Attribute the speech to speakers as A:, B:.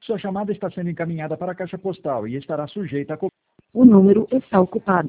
A: Sua chamada está sendo encaminhada para a caixa postal e estará sujeita a...
B: O número está ocupado.